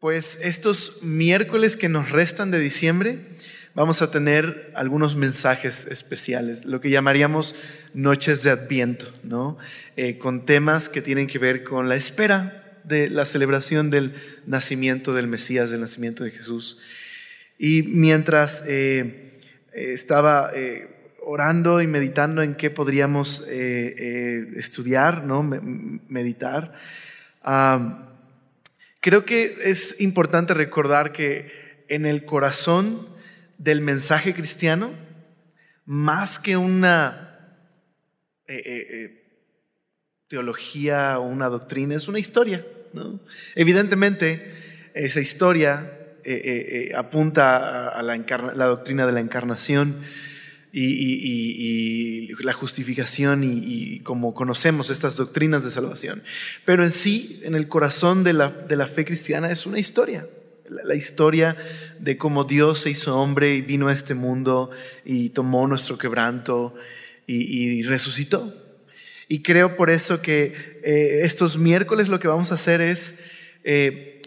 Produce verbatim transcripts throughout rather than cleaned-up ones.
Pues estos miércoles que nos restan de diciembre vamos a tener algunos mensajes especiales, lo que llamaríamos noches de Adviento, ¿no? Eh, con temas que tienen que ver con la espera de la celebración del nacimiento del Mesías, del nacimiento de Jesús. Y mientras eh, estaba eh, orando y meditando en qué podríamos eh, eh, estudiar, ¿no? meditar, um, creo que es importante recordar que en el corazón del mensaje cristiano, más que una eh, eh, eh, teología o una doctrina, es una historia, ¿no? Evidentemente, esa historia eh, eh, eh, apunta a, a la, encarna, la doctrina de la encarnación y, y, y, y la justificación y, y como conocemos estas doctrinas de salvación. Pero en sí, en el corazón de la, de la fe cristiana es una historia. La, la historia de cómo Dios se hizo hombre y vino a este mundo y tomó nuestro quebranto y, y resucitó. Y creo por eso que eh, estos miércoles lo que vamos a hacer es eh,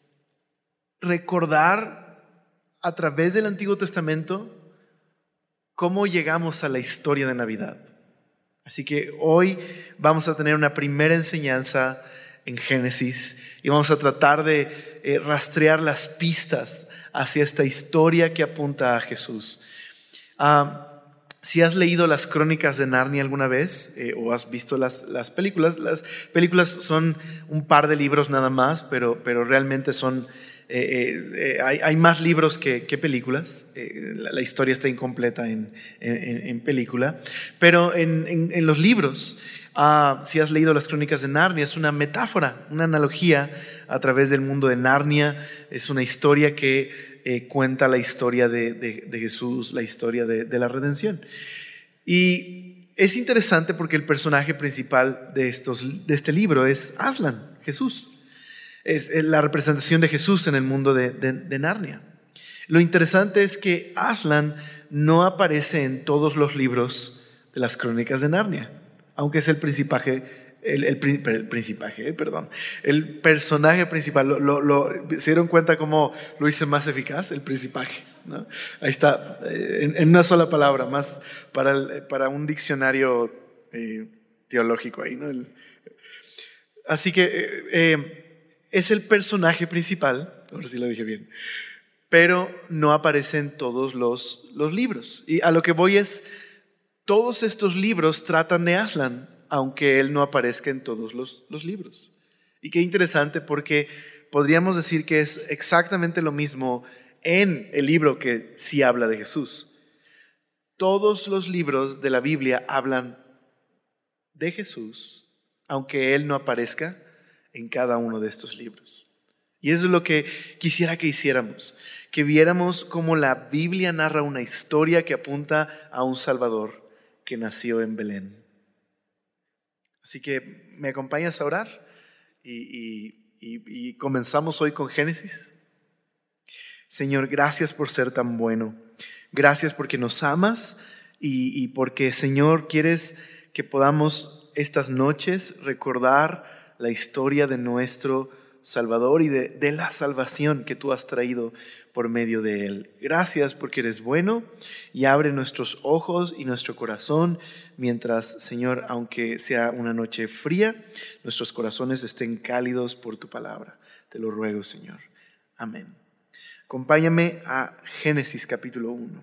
recordar a través del Antiguo Testamento cómo llegamos a la historia de Navidad. Así que hoy vamos a tener una primera enseñanza en Génesis y vamos a tratar de eh, rastrear las pistas hacia esta historia que apunta a Jesús. Uh, si has leído las Crónicas de Narnia alguna vez eh, o has visto las, las películas, las películas son un par de libros nada más, pero, pero realmente son Eh, eh, hay, hay más libros que, que películas. eh, la, la historia está incompleta en, en, en película, pero en, en, en los libros, uh, si has leído las Crónicas de Narnia, es una metáfora, una analogía a través del mundo de Narnia. Es una historia que eh, cuenta la historia de, de, de Jesús, la historia de, de la redención. Y es interesante porque el personaje principal de, estos, de este libro es Aslan, Jesús. Es la representación de Jesús en el mundo de, de, de Narnia. Lo interesante es que Aslan no aparece en todos los libros de las Crónicas de Narnia, aunque es el principaje, el, el, el principaje, eh, perdón, el personaje principal. Lo, lo, lo, ¿Se dieron cuenta cómo lo hice más eficaz? El principaje, ¿no? Ahí está, eh, en, en una sola palabra, más para, el, para un diccionario eh, teológico ahí, ¿no? El, así que eh, eh, es el personaje principal, ahora sí lo dije bien, pero no aparece en todos los, los libros. Y a lo que voy es, todos estos libros tratan de Aslan, aunque él no aparezca en todos los, los libros. Y qué interesante, porque podríamos decir que es exactamente lo mismo en el libro que sí habla de Jesús. Todos los libros de la Biblia hablan de Jesús, aunque él no aparezca en cada uno de estos libros. Y eso es lo que quisiera que hiciéramos, que viéramos cómo la Biblia narra una historia que apunta a un Salvador que nació en Belén. Así que me acompañas a orar y, y, y, y comenzamos hoy con Génesis. Señor, gracias por ser tan bueno. Gracias porque nos amas y, y porque, Señor, quieres que podamos estas noches recordar la historia de nuestro Salvador y de, de la salvación que tú has traído por medio de Él. Gracias porque eres bueno y abre nuestros ojos y nuestro corazón mientras, Señor, aunque sea una noche fría, nuestros corazones estén cálidos por tu palabra. Te lo ruego, Señor. Amén. Acompáñame a Génesis capítulo uno.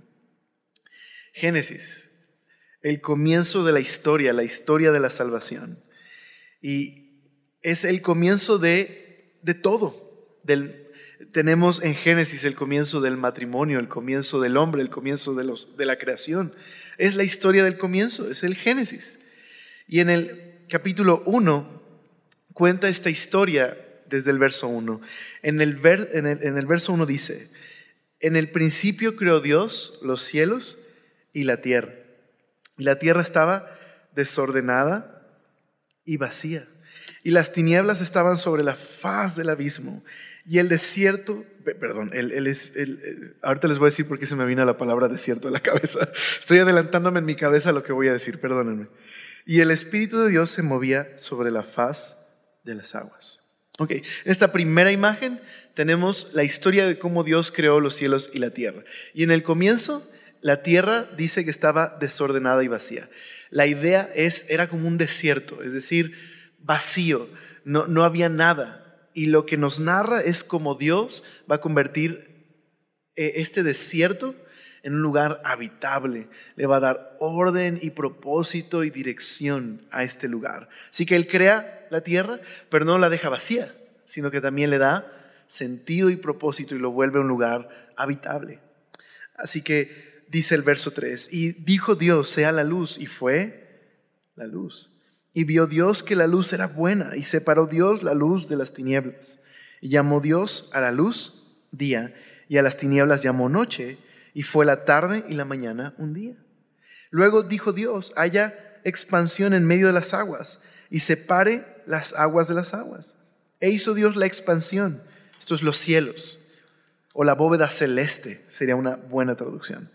Génesis, el comienzo de la historia, la historia de la salvación. Y es el comienzo de, de todo. Del, tenemos en Génesis el comienzo del matrimonio, el comienzo del hombre, el comienzo de, los, de la creación. Es la historia del comienzo, es el Génesis. Y en el capítulo uno cuenta esta historia desde el verso uno. En el, ver, en el, en el verso uno dice: en el principio creó Dios los cielos y la tierra. Y la tierra estaba desordenada y vacía. Y las tinieblas estaban sobre la faz del abismo. Y el desierto, perdón, el, el, el, el, ahorita les voy a decir por qué se me vino la palabra desierto a la cabeza. Estoy adelantándome en mi cabeza a lo que voy a decir, perdónenme. Y el Espíritu de Dios se movía sobre la faz de las aguas. Ok, en esta primera imagen tenemos la historia de cómo Dios creó los cielos y la tierra. Y en el comienzo, la tierra dice que estaba desordenada y vacía. La idea es, era como un desierto, es decir, vacío, no, no había nada. Y lo que nos narra es cómo Dios va a convertir este desierto en un lugar habitable. Le va a dar orden y propósito y dirección a este lugar. Así que Él crea la tierra, pero no la deja vacía, sino que también le da sentido y propósito y lo vuelve un lugar habitable. Así que dice el verso tres, y dijo Dios, sea la luz, y fue la luz. Y vio Dios que la luz era buena, y separó Dios la luz de las tinieblas. Y llamó Dios a la luz día, y a las tinieblas llamó noche, y fue la tarde y la mañana un día. Luego dijo Dios, haya expansión en medio de las aguas, y separe las aguas de las aguas. E hizo Dios la expansión, estos los cielos, o la bóveda celeste, sería una buena traducción,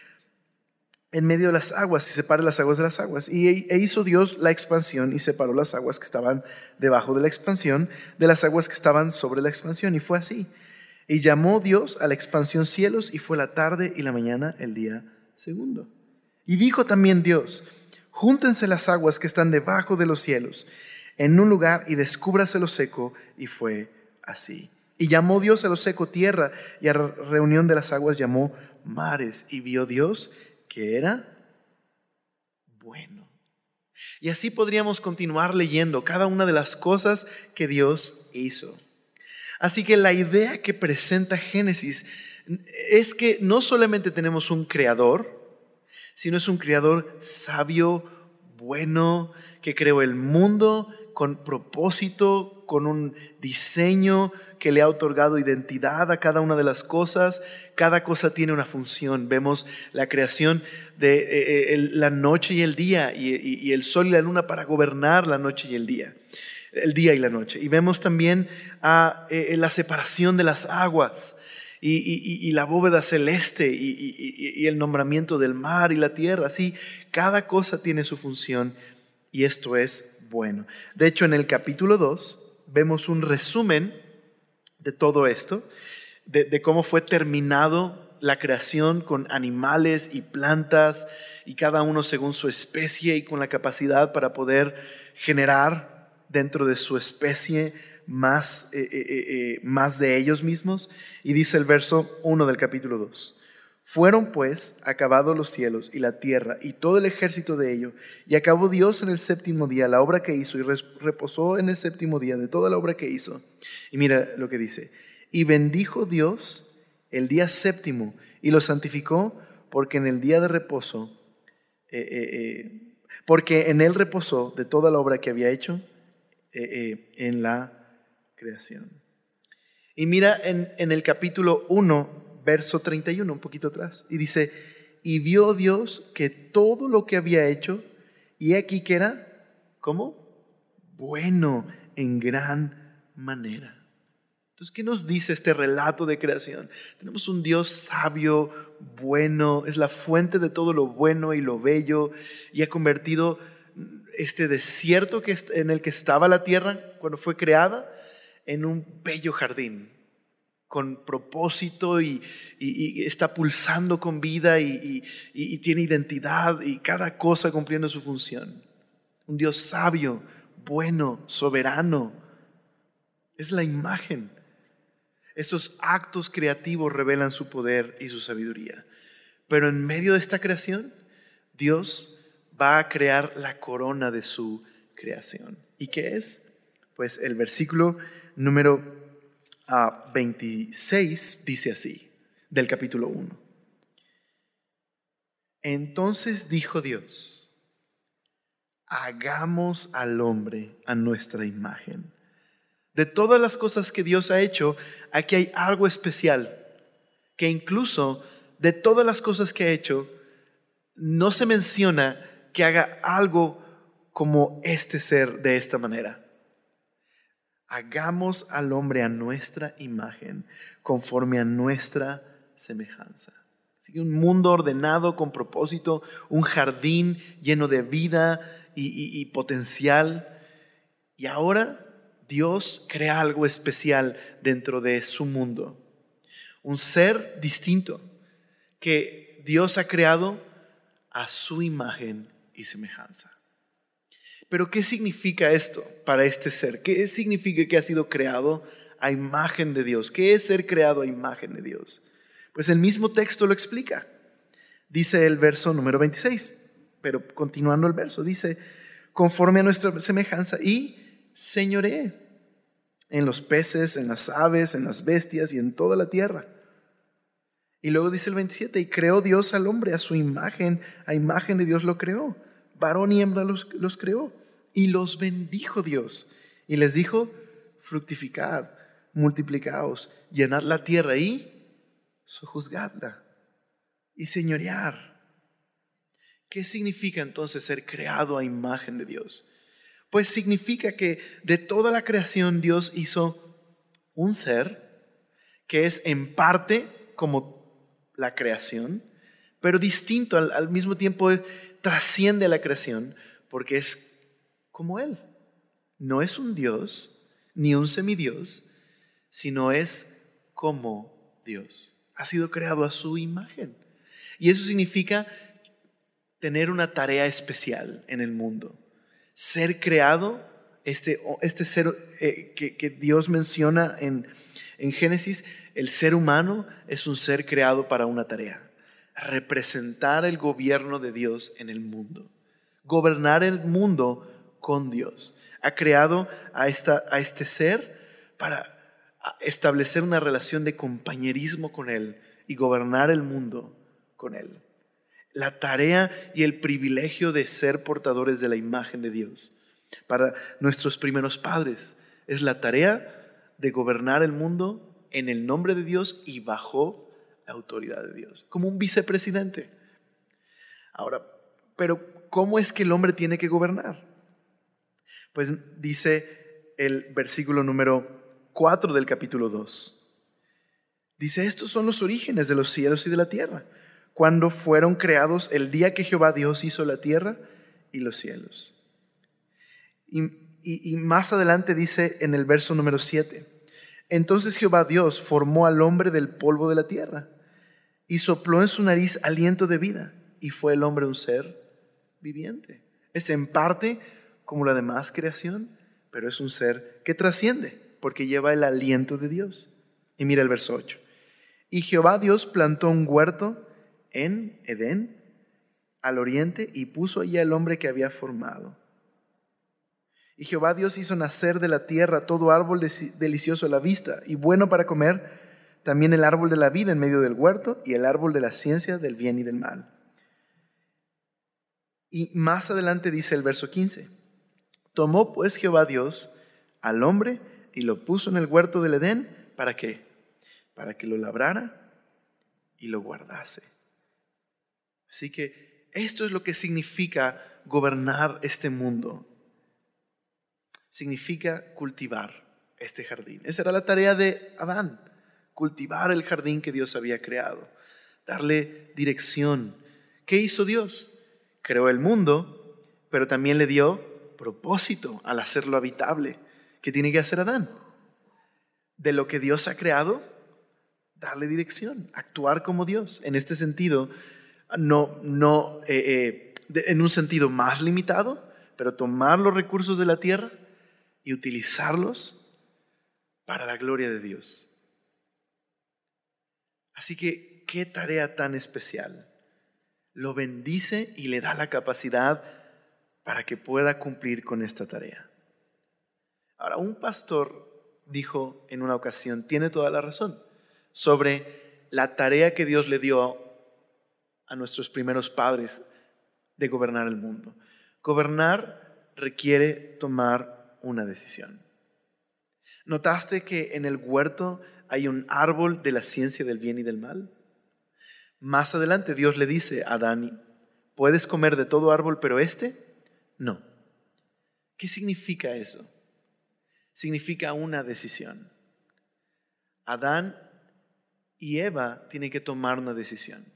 en medio de las aguas, y separe las aguas de las aguas. Y e hizo Dios la expansión y separó las aguas que estaban debajo de la expansión de las aguas que estaban sobre la expansión. Y fue así. Y llamó Dios a la expansión cielos, y fue la tarde y la mañana el día segundo. Y dijo también Dios, júntense las aguas que están debajo de los cielos en un lugar y descúbrase lo seco. Y fue así. Y llamó Dios a lo seco tierra, y a reunión de las aguas llamó mares. Y vio Dios que era bueno. Y así podríamos continuar leyendo cada una de las cosas que Dios hizo. Así que la idea que presenta Génesis es que no solamente tenemos un creador, sino es un creador sabio, bueno, que creó el mundo con propósito, con un diseño que le ha otorgado identidad a cada una de las cosas. Cada cosa tiene una función. Vemos la creación de eh, el, la noche y el día, y, y, y el sol y la luna para gobernar la noche y el día, el día y la noche. Y vemos también a, eh, la separación de las aguas y, y, y la bóveda celeste y, y, y el nombramiento del mar y la tierra. Así, cada cosa tiene su función, y esto es bueno. De hecho, en el capítulo dos vemos un resumen de todo esto, de, de cómo fue terminado la creación con animales y plantas, y cada uno según su especie y con la capacidad para poder generar dentro de su especie más, eh, eh, eh, más de ellos mismos. Y dice el verso uno del capítulo dos. Fueron pues acabados los cielos y la tierra y todo el ejército de ello, y acabó Dios en el séptimo día la obra que hizo, y reposó en el séptimo día de toda la obra que hizo. Y mira lo que dice, y bendijo Dios el día séptimo y lo santificó, porque en el día de reposo, eh, eh, eh, porque en él reposó de toda la obra que había hecho eh, eh, en la creación. Y mira en, en el capítulo uno, verso treinta y uno, un poquito atrás, y dice, y vio Dios que todo lo que había hecho, y aquí que era, ¿cómo? Bueno en gran manera. Entonces, ¿qué nos dice este relato de creación? Tenemos un Dios sabio, bueno, es la fuente de todo lo bueno y lo bello, y ha convertido este desierto que, en el que estaba la tierra cuando fue creada en un bello jardín con propósito, y, y, y está pulsando con vida, y, y, y tiene identidad, y cada cosa cumpliendo su función. Un Dios sabio, bueno, soberano. Es la imagen. Esos actos creativos revelan su poder y su sabiduría. Pero en medio de esta creación, Dios va a crear la corona de su creación. ¿Y qué es? Pues el versículo número a veintiséis dice así, del capítulo uno. Entonces dijo Dios, hagamos al hombre a nuestra imagen. De todas las cosas que Dios ha hecho, aquí hay algo especial, que incluso de todas las cosas que ha hecho, no se menciona que haga algo como este ser de esta manera. Hagamos al hombre a nuestra imagen, conforme a nuestra semejanza. Así que un mundo ordenado con propósito, un jardín lleno de vida y, y, y potencial. Y ahora Dios crea algo especial dentro de su mundo. Un ser distinto que Dios ha creado a su imagen y semejanza. Pero ¿qué significa esto para este ser? ¿Qué significa que ha sido creado a imagen de Dios? ¿Qué es ser creado a imagen de Dios? Pues el mismo texto lo explica. Dice el verso número veintiséis, pero continuando el verso, dice: conforme a nuestra semejanza y señoree en los peces, en las aves, en las bestias y en toda la tierra. Y luego dice el veintisiete: y creó Dios al hombre a su imagen, a imagen de Dios lo creó, varón y hembra los, los creó, y los bendijo Dios, y les dijo: fructificad, multiplicaos, llenad la tierra y sojuzgadla, y señorear. ¿Qué significa entonces ser creado a imagen de Dios? Pues significa que de toda la creación Dios hizo un ser que es en parte como la creación, pero distinto, al, al mismo tiempo trasciende a la creación, porque es como Él. No es un Dios, ni un semidios, sino es como Dios. Ha sido creado a su imagen. Y eso significa tener una tarea especial en el mundo. Ser creado, este, este ser eh, que, que Dios menciona en, en Génesis, el ser humano es un ser creado para una tarea: representar el gobierno de Dios en el mundo, gobernar el mundo con Dios. Ha creado a, esta, a este ser para establecer una relación de compañerismo con Él y gobernar el mundo con Él. La tarea y el privilegio de ser portadores de la imagen de Dios para nuestros primeros padres es la tarea de gobernar el mundo en el nombre de Dios y bajo la autoridad de Dios, como un vicepresidente. Ahora, pero ¿cómo es que el hombre tiene que gobernar? Pues dice el versículo número cuatro del capítulo dos. Dice: estos son los orígenes de los cielos y de la tierra, cuando fueron creados el día que Jehová Dios hizo la tierra y los cielos. Y, y, y más adelante dice en el verso número siete: entonces Jehová Dios formó al hombre del polvo de la tierra y sopló en su nariz aliento de vida, y fue el hombre un ser viviente. Es en parte como la demás creación, pero es un ser que trasciende porque lleva el aliento de Dios. Y mira el verso ocho: y Jehová Dios plantó un huerto en Edén, al oriente, y puso allí al hombre que había formado. Y Jehová Dios hizo nacer de la tierra todo árbol delicioso a la vista y bueno para comer, también el árbol de la vida en medio del huerto y el árbol de la ciencia del bien y del mal. Y más adelante dice el verso quince: tomó pues Jehová Dios al hombre y lo puso en el huerto del Edén. ¿Para qué? Para que lo labrara y lo guardase. Así que esto es lo que significa gobernar este mundo. Significa cultivar este jardín. Esa era la tarea de Adán: cultivar el jardín que Dios había creado, darle dirección. ¿Qué hizo Dios? Creó el mundo, pero también le dio propósito al hacerlo habitable. ¿Qué tiene que hacer Adán? De lo que Dios ha creado, darle dirección, actuar como Dios. En este sentido, no, no eh, eh, de, en un sentido más limitado, pero tomar los recursos de la tierra y utilizarlos para la gloria de Dios. Así que, qué tarea tan especial. Lo bendice y le da la capacidad para que pueda cumplir con esta tarea. Ahora, un pastor dijo en una ocasión, tiene toda la razón, sobre la tarea que Dios le dio a nuestros primeros padres de gobernar el mundo. Gobernar requiere tomar una decisión. ¿Notaste que en el huerto hay un árbol de la ciencia del bien y del mal? Más adelante Dios le dice a Adán: puedes comer de todo árbol, pero este no. ¿Qué significa eso? Significa una decisión. Adán y Eva tienen que tomar una decisión.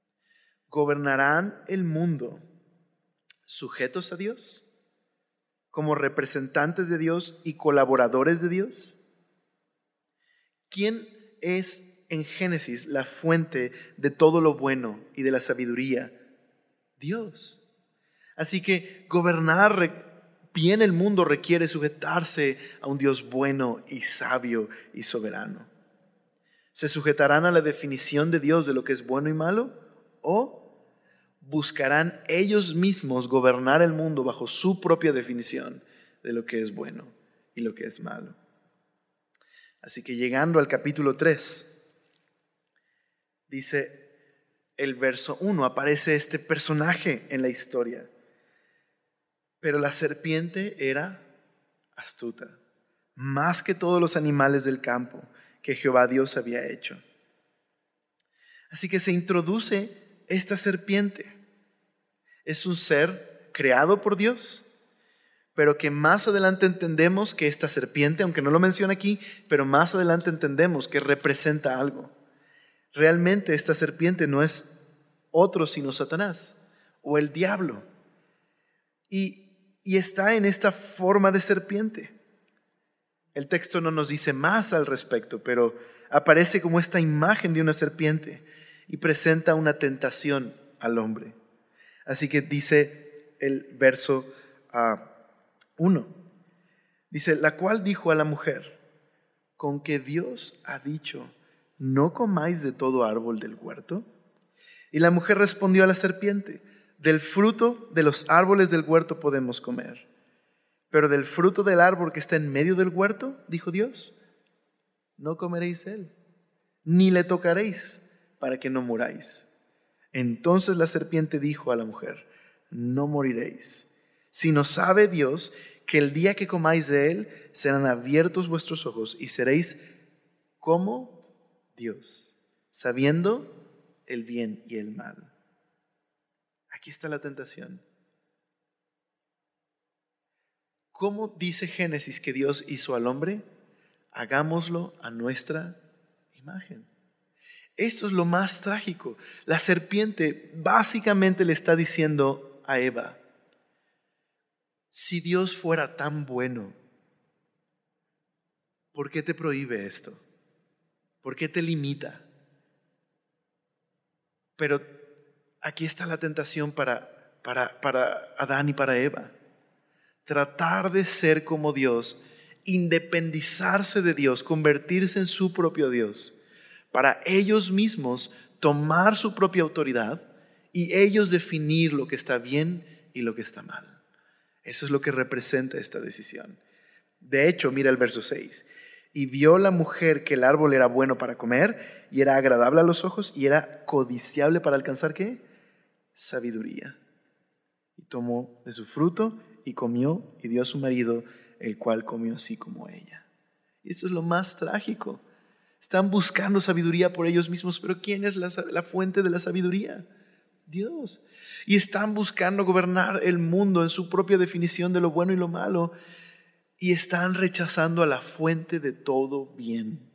¿Gobernarán el mundo sujetos a Dios? como representantes de Dios y colaboradores de Dios? ¿Quién es en Génesis la fuente de todo lo bueno y de la sabiduría? Dios. Así que gobernar bien el mundo requiere sujetarse a un Dios bueno y sabio y soberano. ¿Se sujetarán a la definición de Dios de lo que es bueno y malo? ¿O buscarán ellos mismos gobernar el mundo bajo su propia definición de lo que es bueno y lo que es malo? Así que llegando al capítulo tres, dice el verso uno, aparece este personaje en la historia. Pero la serpiente era astuta, más que todos los animales del campo que Jehová Dios había hecho. Así que se introduce esta serpiente. Es un ser creado por Dios, pero que más adelante entendemos que esta serpiente, aunque no lo menciona aquí, pero más adelante entendemos que representa algo. Realmente esta serpiente no es otro sino Satanás o el diablo. Y, y está en esta forma de serpiente. El texto no nos dice más al respecto, pero aparece como esta imagen de una serpiente y presenta una tentación al hombre. Así que dice el verso uno, uh, dice, la cual dijo a la mujer, con que Dios ha dicho, no comáis de todo árbol del huerto. Y la mujer respondió a la serpiente, del fruto de los árboles del huerto podemos comer, pero del fruto del árbol que está en medio del huerto, dijo Dios, no comeréis de él, ni le tocaréis, para que no muráis. Entonces la serpiente dijo a la mujer, no moriréis, sino sabe Dios que el día que comáis de él, serán abiertos vuestros ojos y seréis como Dios, sabiendo el bien y el mal. Aquí está la tentación. ¿Cómo dice Génesis que Dios hizo al hombre? Hagámoslo a nuestra imagen. Esto es lo más trágico. La serpiente básicamente le está diciendo a Eva, si Dios fuera tan bueno, ¿por qué te prohíbe esto? ¿Por qué te limita? Pero aquí está la tentación para, para, para Adán y para Eva. Tratar de ser como Dios, independizarse de Dios, convertirse en su propio Dios, para ellos mismos tomar su propia autoridad y ellos definir lo que está bien y lo que está mal. Eso es lo que representa esta decisión. De hecho, mira el verso seis. Y vio la mujer que el árbol era bueno para comer y era agradable a los ojos y era codiciable para alcanzar ¿qué? Sabiduría. Y tomó de su fruto y comió y dio a su marido, el cual comió así como ella. Y esto es lo más trágico. Están buscando sabiduría por ellos mismos, pero ¿quién es la, la fuente de la sabiduría? Dios. Y están buscando gobernar el mundo en su propia definición de lo bueno y lo malo. Y están rechazando a la fuente de todo bien.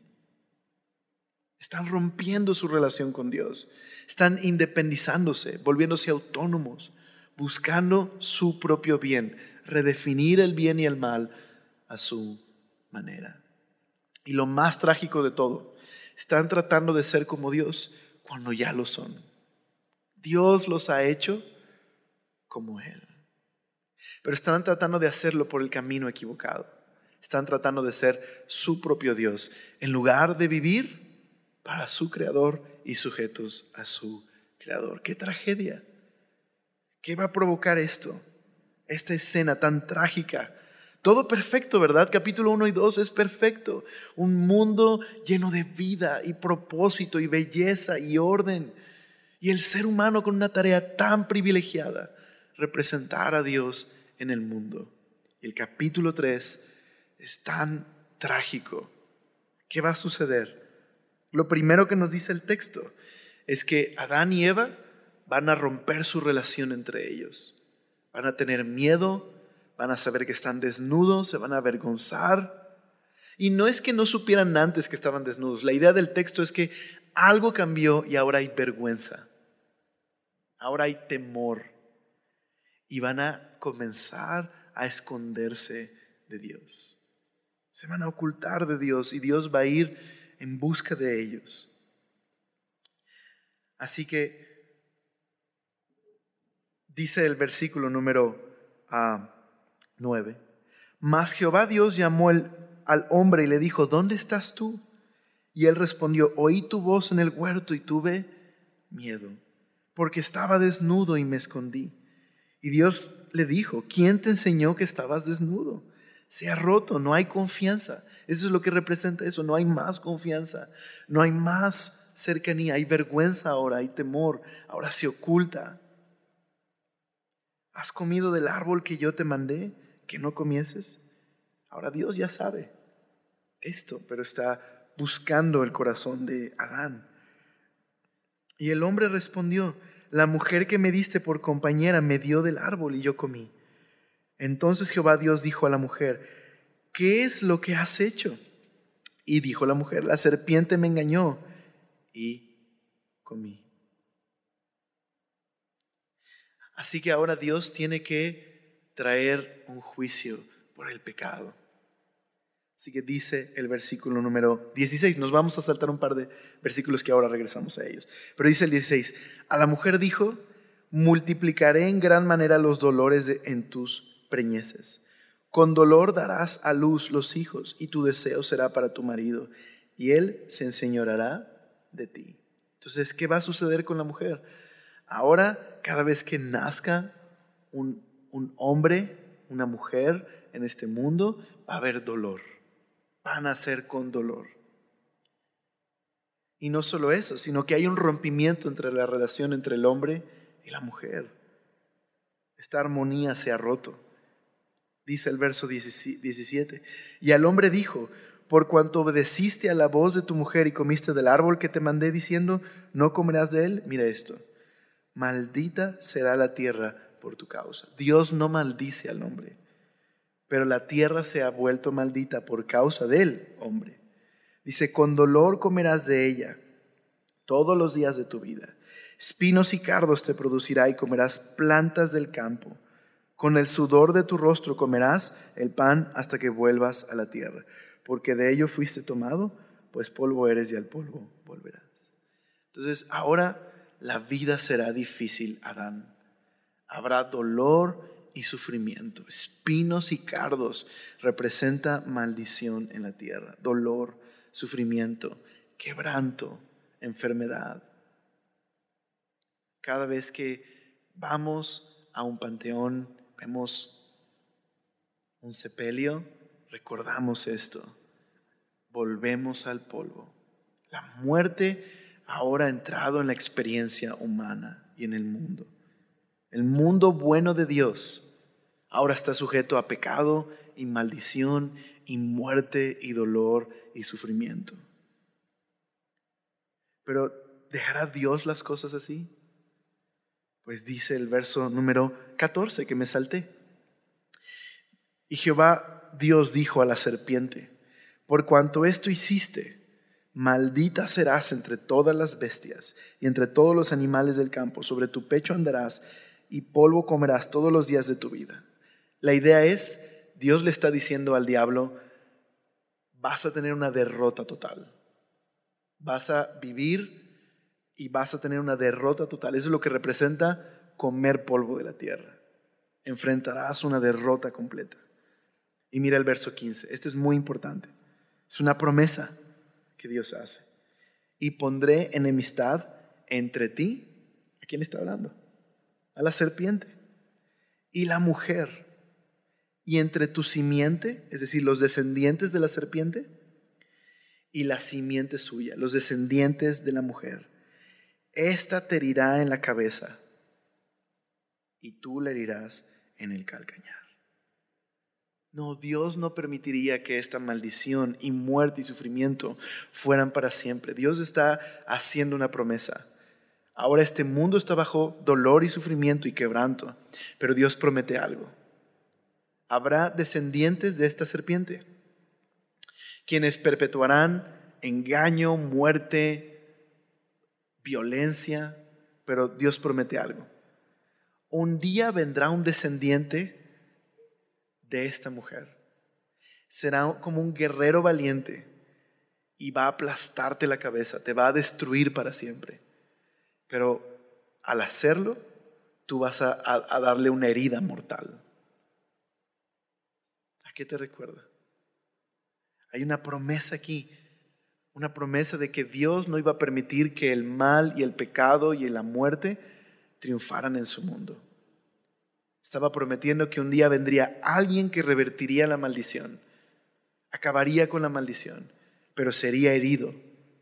Están rompiendo su relación con Dios. Están independizándose, volviéndose autónomos, buscando su propio bien, redefinir el bien y el mal a su manera. Y lo más trágico de todo, están tratando de ser como Dios cuando ya lo son. Dios los ha hecho como Él. Pero están tratando de hacerlo por el camino equivocado. Están tratando de ser su propio Dios, en lugar de vivir para su Creador y sujetos a su Creador. ¡Qué tragedia! ¿Qué va a provocar esto? Esta escena tan trágica. Todo perfecto, ¿verdad? Capítulo uno y dos es perfecto. Un mundo lleno de vida y propósito y belleza y orden. Y el ser humano con una tarea tan privilegiada, representar a Dios en el mundo. El capítulo tres es tan trágico. ¿Qué va a suceder? Lo primero que nos dice el texto es que Adán y Eva van a romper su relación entre ellos. Van a tener miedo, van a saber que están desnudos, se van a avergonzar. Y no es que no supieran antes que estaban desnudos. La idea del texto es que algo cambió y ahora hay vergüenza. Ahora hay temor. Y van a comenzar a esconderse de Dios. Se van a ocultar de Dios y Dios va a ir en busca de ellos. Así que dice el versículo número uh, nueve. Mas Jehová Dios llamó el, al hombre y le dijo: ¿dónde estás tú? Y él respondió: oí tu voz en el huerto y tuve miedo, porque estaba desnudo y me escondí. Y Dios le dijo: ¿quién te enseñó que estabas desnudo? Se ha roto, no hay confianza. Eso es lo que representa eso, no hay más confianza, no hay más cercanía, hay vergüenza ahora, hay temor, ahora se oculta. ¿Has comido del árbol que yo te mandé que no comieses? Ahora Dios ya sabe esto, pero está buscando el corazón de Adán. Y el hombre respondió: la mujer que me diste por compañera me dio del árbol y yo comí. Entonces Jehová Dios dijo a la mujer: ¿qué es lo que has hecho? Y dijo la mujer: la serpiente me engañó y comí. Así que ahora Dios tiene que traer un juicio por el pecado. Así que dice el versículo número dieciséis. Nos vamos a saltar un par de versículos que ahora regresamos a ellos. Pero dice el dieciséis: a la mujer dijo: multiplicaré en gran manera los dolores de, en tus preñeces. Con dolor darás a luz los hijos, y tu deseo será para tu marido, y él se enseñoreará de ti. Entonces, ¿qué va a suceder con la mujer? Ahora, cada vez que nazca un, un hombre, una mujer en este mundo, va a haber dolor. Van a ser con dolor. Y no solo eso, sino que hay un rompimiento entre la relación entre el hombre y la mujer. Esta armonía se ha roto. Dice el verso diecisiete: y al hombre dijo: por cuanto obedeciste a la voz de tu mujer y comiste del árbol que te mandé diciendo: no comerás de él, mira esto, maldita será la tierra por tu causa. Dios no maldice al hombre, pero la tierra se ha vuelto maldita por causa del hombre. Dice: con dolor comerás de ella todos los días de tu vida. Espinos y cardos te producirá y comerás plantas del campo. Con el sudor de tu rostro comerás el pan hasta que vuelvas a la tierra, porque de ello fuiste tomado, pues polvo eres y al polvo volverás. Entonces ahora la vida será difícil, Adán. Habrá dolor y sufrimiento. Espinos y cardos representa maldición en la tierra. Dolor, sufrimiento, quebranto, enfermedad. Cada vez que vamos a un panteón, vemos un sepelio, recordamos esto. Volvemos al polvo. La muerte ahora ha entrado en la experiencia humana y en el mundo. El mundo bueno de Dios ahora está sujeto a pecado y maldición y muerte y dolor y sufrimiento. Pero ¿dejará Dios las cosas así? Pues dice el verso número catorce que me salté. Y Jehová Dios dijo a la serpiente: por cuanto esto hiciste, maldita serás entre todas las bestias y entre todos los animales del campo. Sobre tu pecho andarás y polvo comerás todos los días de tu vida. La idea es, Dios le está diciendo al diablo: vas a tener una derrota total. Vas a vivir y vas a tener una derrota total. Eso es lo que representa comer polvo de la tierra. Enfrentarás una derrota completa. Y mira el verso quince. Este es muy importante. Es una promesa que Dios hace. Y pondré enemistad entre ti. ¿A quién está hablando? A la serpiente y la mujer. Y entre tu simiente, es decir, los descendientes de la serpiente, y la simiente suya, los descendientes de la mujer. Esta te herirá en la cabeza y tú le herirás en el calcañar. No, Dios no permitiría que esta maldición y muerte y sufrimiento fueran para siempre. Dios está haciendo una promesa. Ahora este mundo está bajo dolor y sufrimiento y quebranto, pero Dios promete algo. Habrá descendientes de esta serpiente, quienes perpetuarán engaño, muerte, violencia, pero Dios promete algo. Un día vendrá un descendiente de esta mujer. Será como un guerrero valiente y va a aplastarte la cabeza, te va a destruir para siempre. Pero al hacerlo, tú vas a, a, a darle una herida mortal. ¿A qué te recuerda? Hay una promesa aquí, una promesa de que Dios no iba a permitir que el mal y el pecado y la muerte triunfaran en su mundo. Estaba prometiendo que un día vendría alguien que revertiría la maldición, acabaría con la maldición, pero sería herido.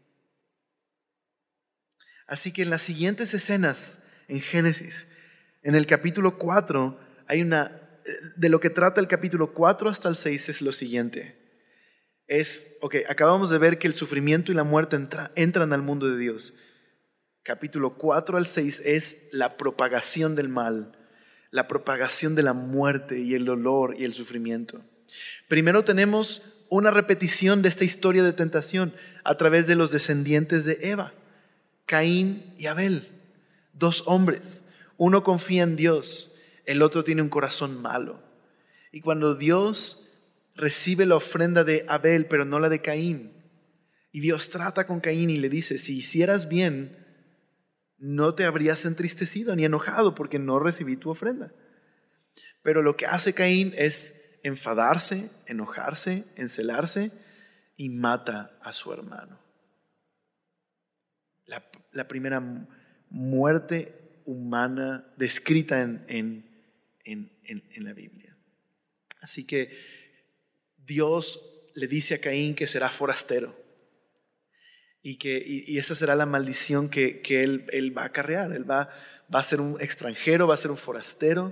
Así que en las siguientes escenas en Génesis, en el capítulo cuatro, hay una, de lo que trata el capítulo cuatro hasta el seis es lo siguiente. Es, ok, acabamos de ver que el sufrimiento y la muerte entra, entran al mundo de Dios. Capítulo cuatro al seis es la propagación del mal, la propagación de la muerte y el dolor y el sufrimiento. Primero tenemos una repetición de esta historia de tentación a través de los descendientes de Eva, Caín y Abel, dos hombres. Uno confía en Dios, el otro tiene un corazón malo. Y cuando Dios recibe la ofrenda de Abel, pero no la de Caín, y Dios trata con Caín y le dice, si hicieras bien, no te habrías entristecido ni enojado porque no recibí tu ofrenda. Pero lo que hace Caín es enfadarse, enojarse, encelarse y mata a su hermano. La, la primera muerte humana descrita en, en, en, en, en la Biblia. Así que Dios le dice a Caín que será forastero y que y, y esa será la maldición que, que él, él va a acarrear. Él va, va a ser un extranjero, va a ser un forastero.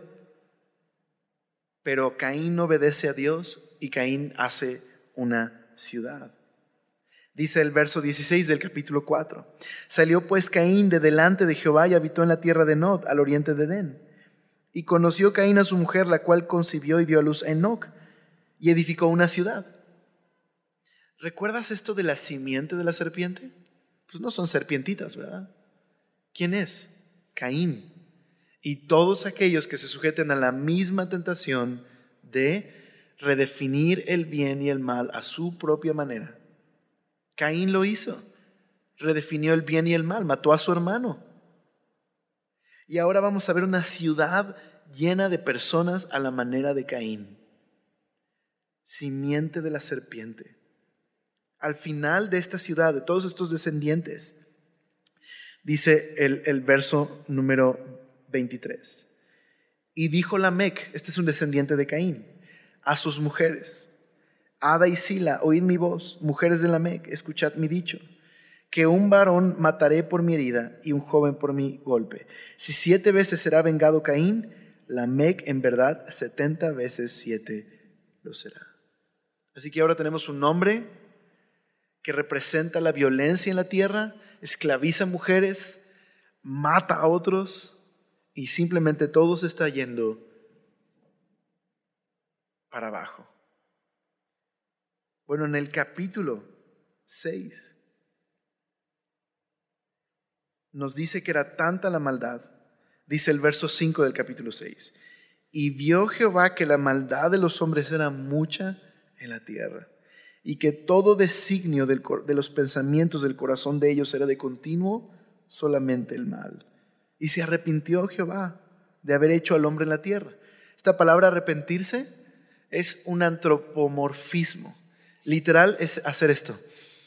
Pero Caín obedece a Dios y Caín hace una ciudad. Dice el verso dieciséis del capítulo cuatro. Salió pues Caín de delante de Jehová y habitó en la tierra de Nod, al oriente de Edén. Y conoció Caín a su mujer, la cual concibió y dio a luz a Enoc, y edificó una ciudad. ¿Recuerdas esto de la simiente de la serpiente? Pues no son serpientitas, ¿verdad? ¿Quién es? Caín. Y todos aquellos que se sujeten a la misma tentación de redefinir el bien y el mal a su propia manera. Caín lo hizo, redefinió el bien y el mal, mató a su hermano. Y ahora vamos a ver una ciudad llena de personas a la manera de Caín. Simiente de la serpiente. Al final de esta ciudad, de todos estos descendientes, dice el, el verso número veintitrés. Y dijo Lamec, este es un descendiente de Caín, a sus mujeres: Ada y Sila, oíd mi voz, mujeres de Lamec, escuchad mi dicho, que un varón mataré por mi herida y un joven por mi golpe. Si siete veces será vengado Caín, Lamec en verdad setenta veces siete lo será. Así que ahora tenemos un hombre que representa la violencia en la tierra, esclaviza mujeres, mata a otros y simplemente todo se está yendo para abajo. Bueno, en el capítulo seis nos dice que era tanta la maldad, dice el verso cinco del capítulo seis, y vio Jehová que la maldad de los hombres era mucha en la tierra, y que todo designio del, de los pensamientos del corazón de ellos era de continuo solamente el mal. Y se arrepintió Jehová de haber hecho al hombre en la tierra. Esta palabra arrepentirse es un antropomorfismo. Literal es hacer esto.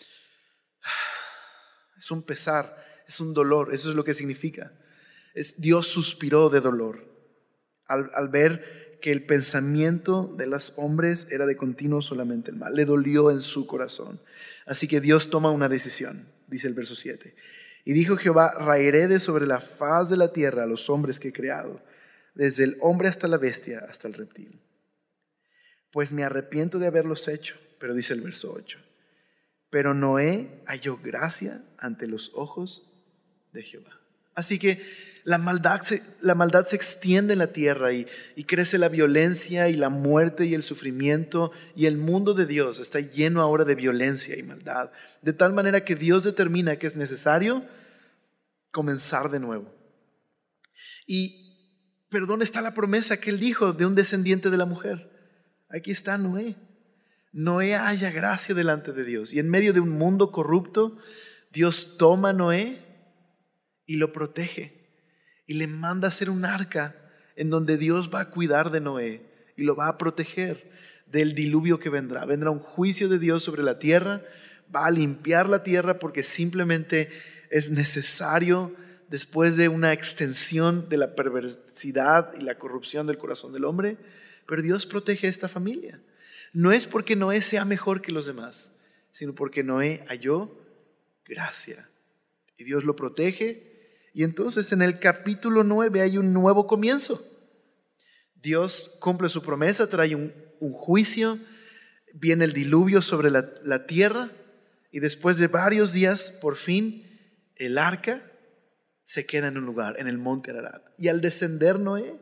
Es un pesar, es un dolor, eso es lo que significa. Es Dios suspiró de dolor al, al ver que el pensamiento de los hombres era de continuo solamente el mal. Le dolió en su corazón. Así que Dios toma una decisión, dice el verso siete. Y dijo Jehová: raeré de sobre la faz de la tierra a los hombres que he creado, desde el hombre hasta la bestia, hasta el reptil. Pues me arrepiento de haberlos hecho. Pero dice el verso ocho: pero Noé halló gracia ante los ojos de Jehová. Así que la maldad se, la maldad se extiende en la tierra y, y crece la violencia y la muerte y el sufrimiento, y el mundo de Dios está lleno ahora de violencia y maldad, de tal manera que Dios determina que es necesario comenzar de nuevo. Y, pero ¿dónde está la promesa que Él dijo de un descendiente de la mujer? Aquí está Noé. Noé halla gracia delante de Dios. Y en medio de un mundo corrupto, Dios toma a Noé y lo protege. Y le manda a hacer un arca en donde Dios va a cuidar de Noé y lo va a proteger del diluvio que vendrá. Vendrá un juicio de Dios sobre la tierra, va a limpiar la tierra porque simplemente es necesario después de una extensión de la perversidad y la corrupción del corazón del hombre. Pero Dios protege a esta familia. No es porque Noé sea mejor que los demás, sino porque Noé halló gracia. Y Dios lo protege. Y entonces en el capítulo nueve hay un nuevo comienzo. Dios cumple su promesa, trae un, un juicio, viene el diluvio sobre la, la tierra. Y después de varios días, por fin, el arca se queda en un lugar, en el monte Ararat. Y al descender Noé,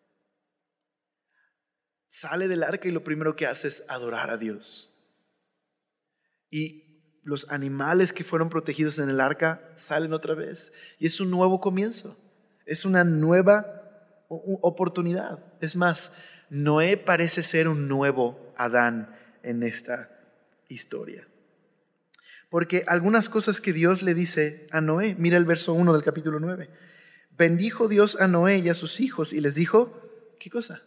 sale del arca y lo primero que hace es adorar a Dios. Y los animales que fueron protegidos en el arca salen otra vez. Y es un nuevo comienzo. Es una nueva oportunidad. Es más, Noé parece ser un nuevo Adán en esta historia. Porque algunas cosas que Dios le dice a Noé, mira el verso uno del capítulo nueve. Bendijo Dios a Noé y a sus hijos y les dijo, ¿qué cosa?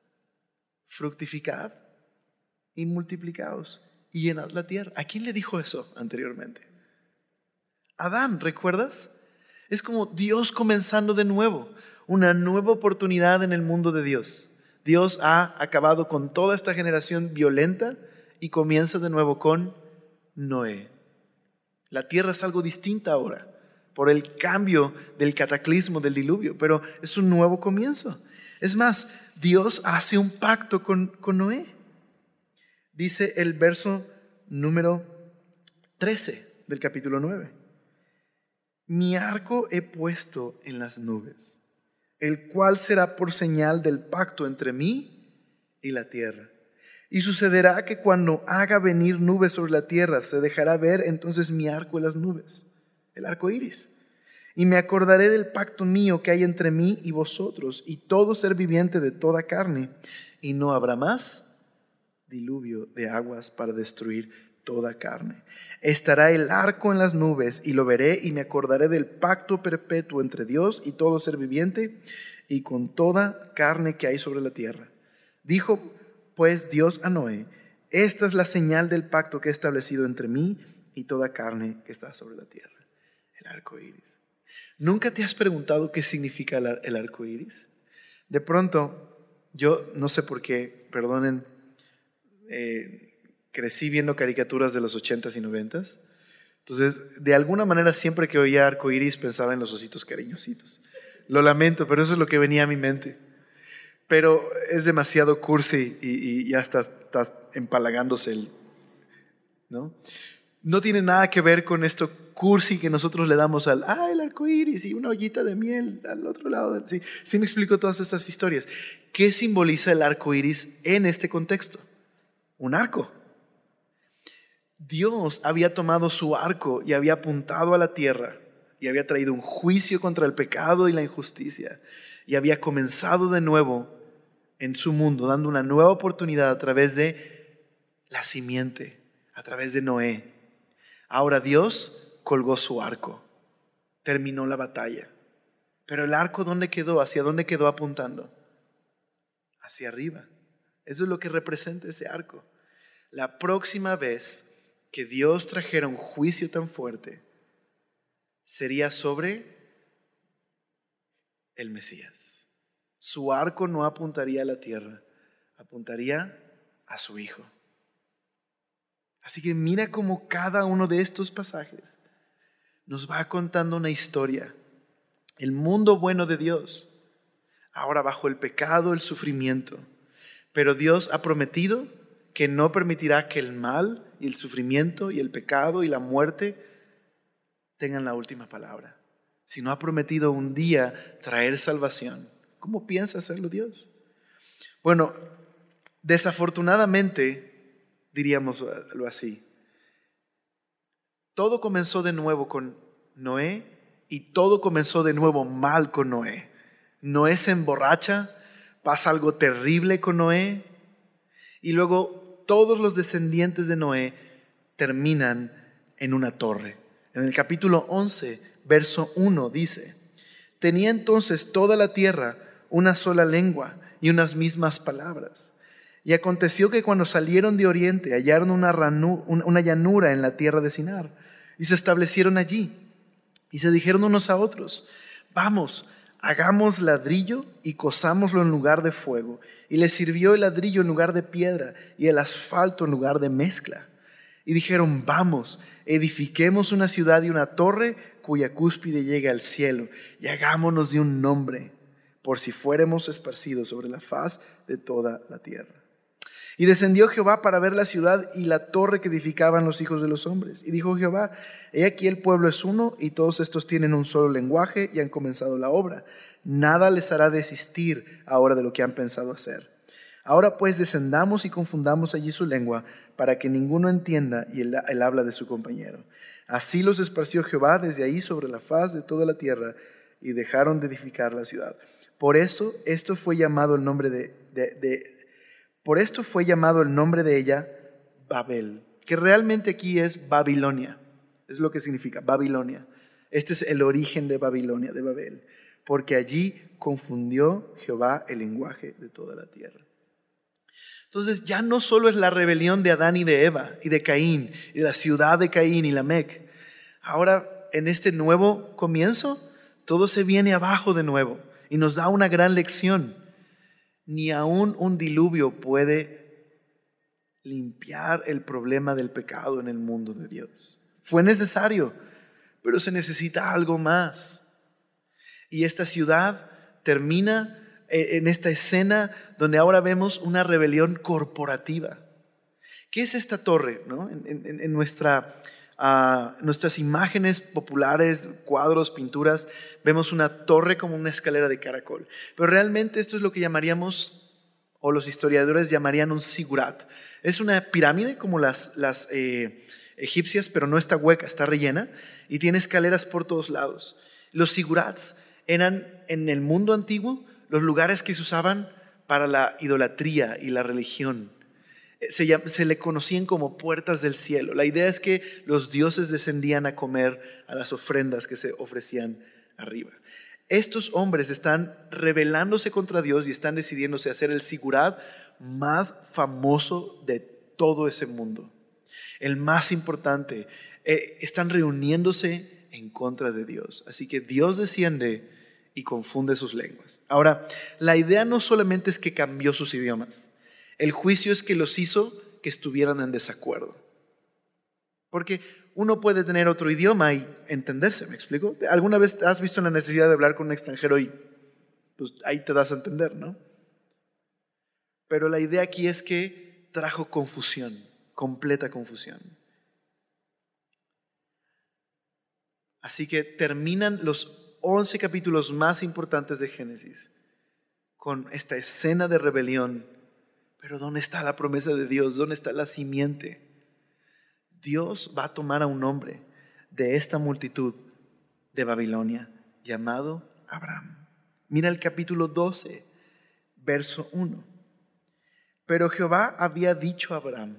Fructificad y multiplicaos y llenad la tierra. ¿A quién le dijo eso anteriormente? Adán, ¿recuerdas? Es como Dios comenzando de nuevo, una nueva oportunidad en el mundo de Dios. Dios ha acabado con toda esta generación violenta y comienza de nuevo con Noé. La tierra es algo distinta ahora por el cambio del cataclismo del diluvio, pero es un nuevo comienzo. Es más, Dios hace un pacto con, con Noé. Dice el verso número trece del capítulo nueve. Mi arco he puesto en las nubes, el cual será por señal del pacto entre mí y la tierra. Y sucederá que cuando haga venir nubes sobre la tierra, se dejará ver entonces mi arco en las nubes, el arco iris. Y me acordaré del pacto mío que hay entre mí y vosotros y todo ser viviente de toda carne. Y no habrá más diluvio de aguas para destruir toda carne. Estará el arco en las nubes y lo veré y me acordaré del pacto perpetuo entre Dios y todo ser viviente y con toda carne que hay sobre la tierra. Dijo pues Dios a Noé, esta es la señal del pacto que he establecido entre mí y toda carne que está sobre la tierra. El arco iris. ¿Nunca te has preguntado qué significa el arco iris? De pronto, yo no sé por qué, perdonen, eh, crecí viendo caricaturas de los ochentas y noventas. Entonces, de alguna manera, siempre que oía arco iris pensaba en los ositos cariñositos. Lo lamento, pero eso es lo que venía a mi mente. Pero es demasiado cursi y, y ya está, está empalagándose el, ¿no? No tiene nada que ver con esto cursi que nosotros le damos al ah, el arco iris y una ollita de miel al otro lado. Sí, sí me explico todas estas historias. ¿Qué simboliza el arco iris en este contexto? Un arco. Dios había tomado su arco y había apuntado a la tierra y había traído un juicio contra el pecado y la injusticia y había comenzado de nuevo en su mundo, dando una nueva oportunidad a través de la simiente, a través de Noé. Ahora Dios colgó su arco, terminó la batalla. Pero el arco, ¿dónde quedó? ¿Hacia dónde quedó apuntando? Hacia arriba. Eso es lo que representa ese arco. La próxima vez que Dios trajera un juicio tan fuerte, sería sobre el Mesías. Su arco no apuntaría a la tierra, apuntaría a su Hijo. Así que mira cómo cada uno de estos pasajes nos va contando una historia. El mundo bueno de Dios, ahora bajo el pecado, el sufrimiento. Pero Dios ha prometido que no permitirá que el mal y el sufrimiento y el pecado y la muerte tengan la última palabra, sino ha prometido un día traer salvación. ¿Cómo piensa hacerlo Dios? Bueno, desafortunadamente, diríamoslo así, todo comenzó de nuevo con Noé y todo comenzó de nuevo mal con Noé. Noé se emborracha, pasa algo terrible con Noé Y luego todos los descendientes de Noé terminan en una torre. En el capítulo once, verso uno dice: tenía entonces toda la tierra una sola lengua y unas mismas palabras. Y aconteció que cuando salieron de oriente hallaron una, ranu, una llanura en la tierra de Sinar y se establecieron allí. Y se dijeron unos a otros: vamos, hagamos ladrillo y cozámoslo en lugar de fuego. Y les sirvió el ladrillo en lugar de piedra y el asfalto en lugar de mezcla. Y dijeron: vamos, edifiquemos una ciudad y una torre cuya cúspide llegue al cielo, y hagámonos de un nombre, por si fuéramos esparcidos sobre la faz de toda la tierra. Y descendió Jehová para ver la ciudad y la torre que edificaban los hijos de los hombres. Y dijo Jehová: he aquí el pueblo es uno, y todos estos tienen un solo lenguaje y han comenzado la obra. Nada les hará desistir ahora de lo que han pensado hacer. Ahora pues descendamos y confundamos allí su lengua, para que ninguno entienda y él, él habla de su compañero. Así los esparció Jehová desde ahí sobre la faz de toda la tierra, y dejaron de edificar la ciudad. Por eso esto fue llamado el nombre de, de, de por esto fue llamado el nombre de ella Babel, que realmente aquí es Babilonia. Es lo que significa Babilonia. Este es el origen de Babilonia, de Babel, porque allí confundió Jehová el lenguaje de toda la tierra. Entonces ya no solo es la rebelión de Adán y de Eva y de Caín y de la ciudad de Caín y Lamec. Ahora en este nuevo comienzo todo se viene abajo de nuevo y nos da una gran lección. Ni aún un diluvio puede limpiar el problema del pecado en el mundo de Dios. Fue necesario, pero se necesita algo más. Y esta ciudad termina en esta escena donde ahora vemos una rebelión corporativa. ¿Qué es esta torre? ¿No? En, en, en nuestra, uh, nuestras imágenes populares, cuadros, pinturas, vemos una torre como una escalera de caracol. Pero realmente esto es lo que llamaríamos, o los historiadores llamarían un zigurat. Es una pirámide como las, las eh, egipcias, pero no está hueca, está rellena y tiene escaleras por todos lados. Los zigurats eran en el mundo antiguo los lugares que se usaban para la idolatría y la religión. Se, llama, se le conocían como puertas del cielo. La idea es que los dioses descendían a comer a las ofrendas que se ofrecían arriba. Estos hombres están rebelándose contra Dios y están decidiéndose a hacer el zigurat más famoso de todo ese mundo, el más importante. Eh, están reuniéndose en contra de Dios. Así que Dios desciende y confunde sus lenguas. Ahora, la idea no solamente es que cambió sus idiomas. El juicio es que los hizo que estuvieran en desacuerdo. Porque uno puede tener otro idioma y entenderse, ¿me explico? ¿Alguna vez has visto la necesidad de hablar con un extranjero y pues ahí te das a entender, ¿no? Pero la idea aquí es que trajo confusión, completa confusión. Así que terminan los once capítulos más importantes de Génesis con esta escena de rebelión. Pero ¿dónde está la promesa de Dios? ¿Dónde está la simiente? Dios va a tomar a un hombre de esta multitud de Babilonia llamado Abraham. Mira el capítulo doce, verso uno. Pero Jehová había dicho a Abraham.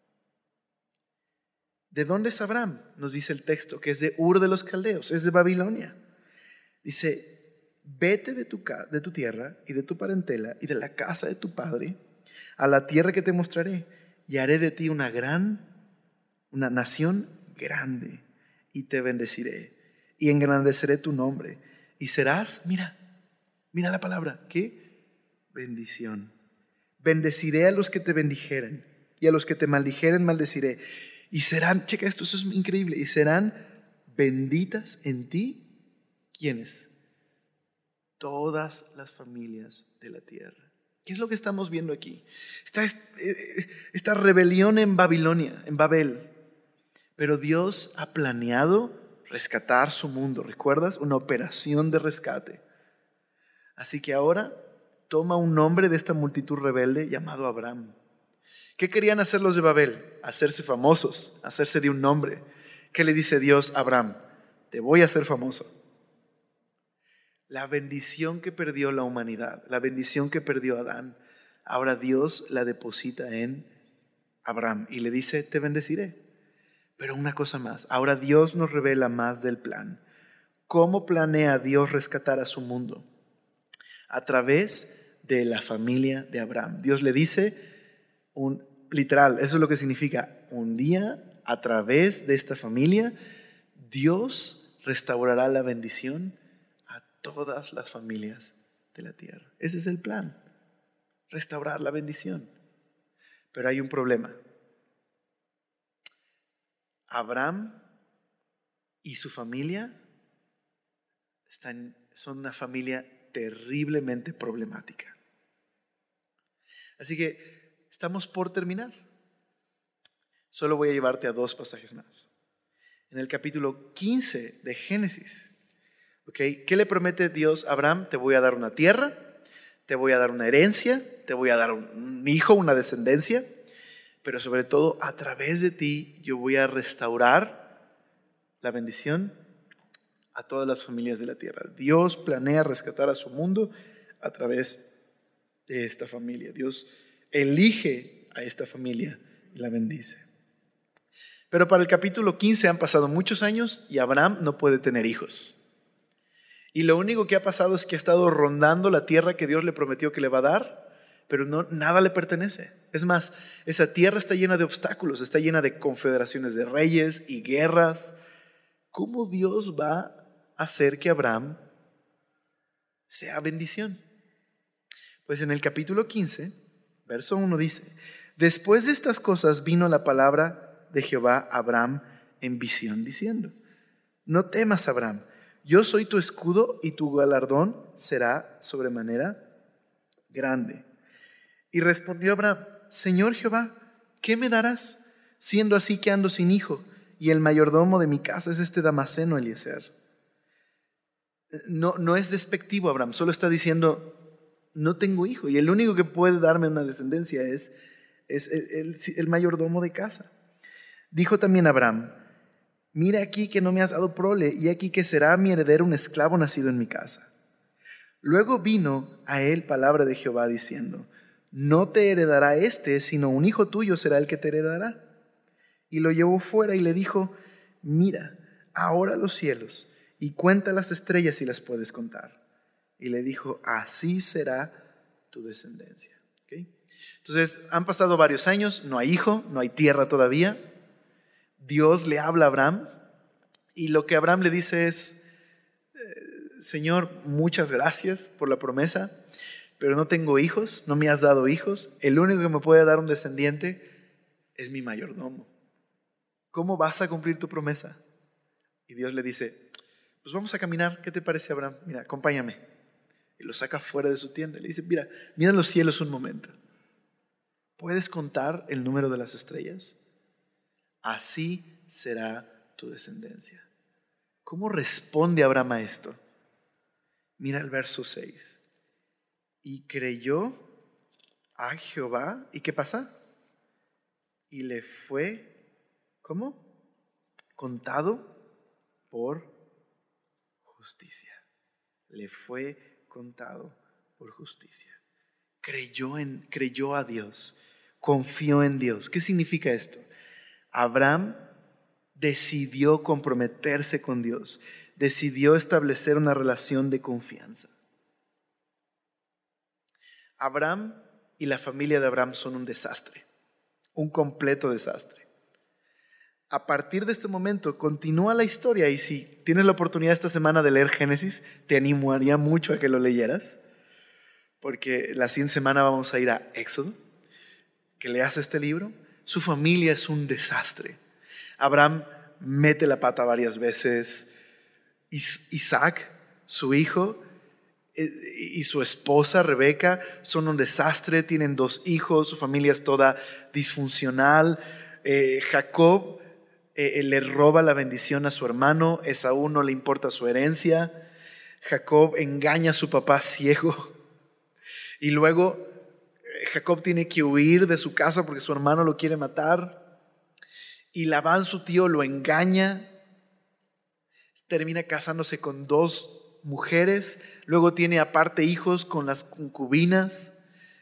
¿De dónde es Abraham? Nos dice el texto, que es de Ur de los Caldeos, es de Babilonia. Dice: vete de tu, de tu tierra y de tu parentela y de la casa de tu padre a la tierra que te mostraré, y haré de ti una gran, una nación grande, y te bendeciré y engrandeceré tu nombre, y serás, mira, mira la palabra, ¿qué? Bendición. Bendeciré a los que te bendijeren, y a los que te maldijeren maldeciré, y serán, checa esto, eso es increíble, y serán benditas en ti. ¿Quiénes? Todas las familias de la tierra. ¿Qué es lo que estamos viendo aquí? Esta, esta rebelión en Babilonia, en Babel. Pero Dios ha planeado rescatar su mundo. ¿Recuerdas? Una operación de rescate. Así que ahora toma un nombre de esta multitud rebelde llamado Abraham. ¿Qué querían hacer los de Babel? Hacerse famosos, hacerse de un nombre. ¿Qué le dice Dios a Abraham? Te voy a hacer famoso. La bendición que perdió la humanidad, la bendición que perdió Adán, Ahora Dios la deposita en Abraham y le dice, te bendeciré. Pero una cosa más, ahora Dios nos revela más del plan. ¿Cómo planea Dios rescatar a su mundo? A través de la familia de Abraham. Dios le dice, un, literal, eso es lo que significa, un día a través de esta familia, Dios restaurará la bendición a todas las familias de la tierra. Ese es el plan, restaurar la bendición. Pero hay un problema. Abraham y su familia están, son una familia terriblemente problemática. Así que estamos por terminar. Solo voy a llevarte a dos pasajes más. En el capítulo quince de Génesis, ¿okay? ¿Qué le promete Dios a Abraham? Te voy a dar una tierra, te voy a dar una herencia, te voy a dar un hijo, una descendencia, pero sobre todo a través de ti yo voy a restaurar la bendición a todas las familias de la tierra. Dios planea rescatar a su mundo a través de esta familia. Dios elige a esta familia y la bendice. Pero para el capítulo quince han pasado muchos años y Abraham no puede tener hijos. Y lo único que ha pasado es que ha estado rondando la tierra que Dios le prometió que le va a dar, pero no, nada le pertenece. Es más, esa tierra está llena de obstáculos, está llena de confederaciones de reyes y guerras. ¿Cómo Dios va a hacer que Abraham sea bendición? Pues en el capítulo quince, verso uno dice, después de estas cosas vino la palabra de Jehová a Abraham en visión diciendo, no temas, Abraham, yo soy tu escudo y tu galardón será sobremanera grande. Y respondió Abraham, Señor Jehová, ¿qué me darás? Siendo así que ando sin hijo, y el mayordomo de mi casa es este Damaseno Eliezer. No, no es despectivo Abraham, solo está diciendo, no tengo hijo, y el único que puede darme una descendencia es, es el, el, el mayordomo de casa. Dijo también Abraham, mira aquí que no me has dado prole, y aquí que será mi heredero un esclavo nacido en mi casa. Luego vino a él palabra de Jehová diciendo, no te heredará este, sino un hijo tuyo será el que te heredará. Y lo llevó fuera y le dijo, mira, ahora los cielos, y cuenta las estrellas si las puedes contar. Y le dijo, así será tu descendencia. ¿Okay? Entonces, han pasado varios años, no hay hijo, no hay tierra todavía. Dios le habla a Abraham, y lo que Abraham le dice es, Señor, muchas gracias por la promesa, pero no tengo hijos, no me has dado hijos. El único que me puede dar un descendiente es mi mayordomo. ¿Cómo vas a cumplir tu promesa? Y Dios le dice, pues vamos a caminar. ¿Qué te parece, Abraham? Mira, acompáñame. Y lo saca fuera de su tienda. Le dice, mira, mira los cielos un momento. ¿Puedes contar el número de las estrellas? Así será tu descendencia. ¿Cómo responde Abraham a esto? Mira el verso seis. Y creyó a Jehová. ¿Y qué pasa? Y le fue, ¿cómo? Contado por justicia. Le fue contado por justicia. Creyó en, creyó a Dios. Confió en Dios. ¿Qué significa esto? Abraham decidió comprometerse con Dios. Decidió establecer una relación de confianza. Abraham y la familia de Abraham son un desastre, un completo desastre. A partir de este momento continúa la historia, y si tienes la oportunidad esta semana de leer Génesis, te animaría mucho a que lo leyeras, porque la siguiente semana vamos a ir a Éxodo, que leas este libro. Su familia es un desastre. Abraham mete la pata varias veces. Isaac, su hijo, y su esposa Rebeca son un desastre, tienen dos hijos, su familia es toda disfuncional. eh, Jacob eh, le roba la bendición a su hermano, Esaú no le importa su herencia, Jacob engaña a su papá ciego, y luego eh, Jacob tiene que huir de su casa porque su hermano lo quiere matar, y Labán, su tío, lo engaña, termina casándose con dos mujeres, luego tiene aparte hijos con las concubinas.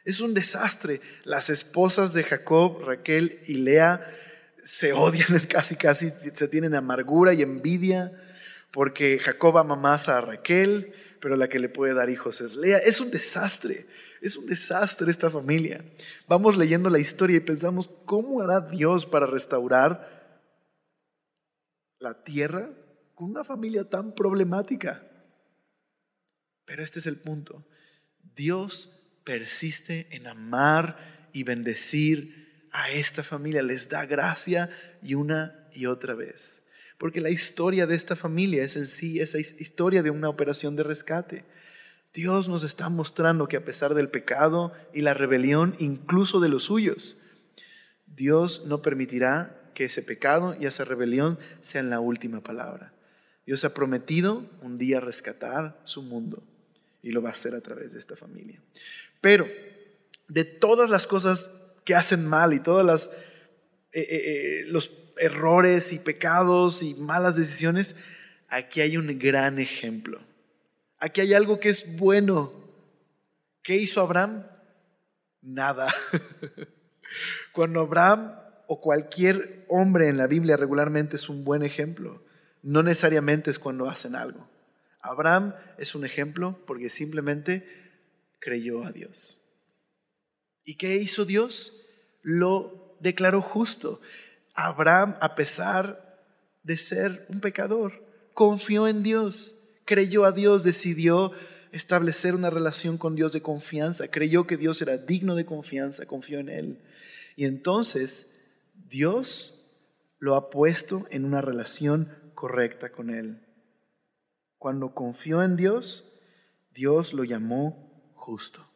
Es un desastre. Las esposas de Jacob, Raquel y Lea, se odian casi, casi, se tienen amargura y envidia porque Jacob ama más a Raquel, pero la que le puede dar hijos es Lea. Es un desastre, es un desastre esta familia. Vamos leyendo la historia y pensamos, ¿cómo hará Dios para restaurar la tierra con una familia tan problemática? Pero este es el punto. Dios persiste en amar y bendecir a esta familia. Les da gracia y una y otra vez. Porque la historia de esta familia es en sí esa historia de una operación de rescate. Dios nos está mostrando que a pesar del pecado y la rebelión, incluso de los suyos, Dios no permitirá que ese pecado y esa rebelión sean la última palabra. Dios ha prometido un día rescatar su mundo y lo va a hacer a través de esta familia. Pero de todas las cosas que hacen mal y todos las, eh, eh, los errores y pecados y malas decisiones, aquí hay un gran ejemplo. Aquí hay algo que es bueno. ¿Qué hizo Abraham? Nada. Cuando Abraham o cualquier hombre en la Biblia regularmente es un buen ejemplo, no necesariamente es cuando hacen algo. Abraham es un ejemplo porque simplemente creyó a Dios. ¿Y qué hizo Dios? Lo declaró justo. Abraham, a pesar de ser un pecador, confió en Dios, creyó a Dios, decidió establecer una relación con Dios de confianza, creyó que Dios era digno de confianza, confió en Él. Y entonces Dios lo ha puesto en una relación correcta con Él. Cuando confió en Dios, Dios lo llamó justo.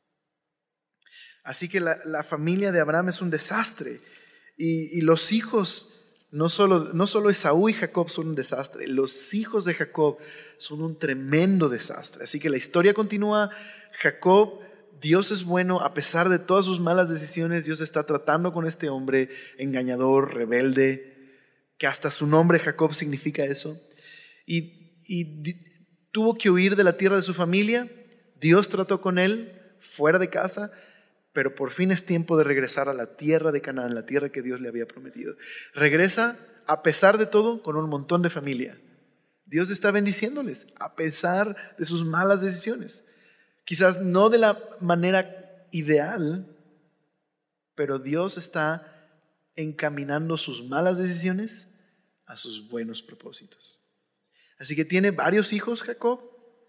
Así que la, la familia de Abraham es un desastre. Y, y los hijos, no solo, no solo Esaú y Jacob son un desastre, los hijos de Jacob son un tremendo desastre. Así que la historia continúa. Jacob, Dios es bueno a pesar de todas sus malas decisiones. Dios está tratando con este hombre engañador, rebelde, que hasta su nombre Jacob significa eso. Y, y tuvo que huir de la tierra de su familia. Dios trató con él fuera de casa, pero por fin es tiempo de regresar a la tierra de Canaán, la tierra que Dios le había prometido. Regresa a pesar de todo con un montón de familia. Dios está bendiciéndoles a pesar de sus malas decisiones. Quizás no de la manera ideal, pero Dios está encaminando sus malas decisiones a sus buenos propósitos. Así que tiene varios hijos Jacob,